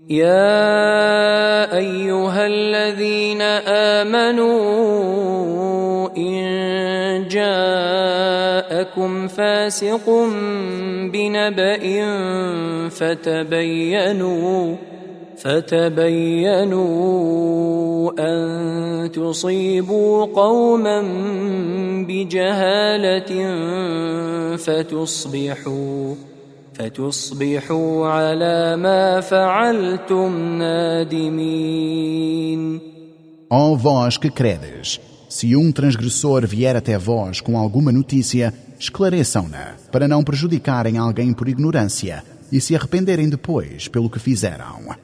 يا أيها الذين آمنوا إن جاءكم فاسق بنبأ فتبينوا أن تصيبوا قوما بجهالة فتصبحوا على ما فعلتم نادمين. Ó vós que credes, se um transgressor vier até vós com alguma notícia, esclareçam-na, para não prejudicarem alguém por ignorância e se arrependerem depois pelo que fizeram.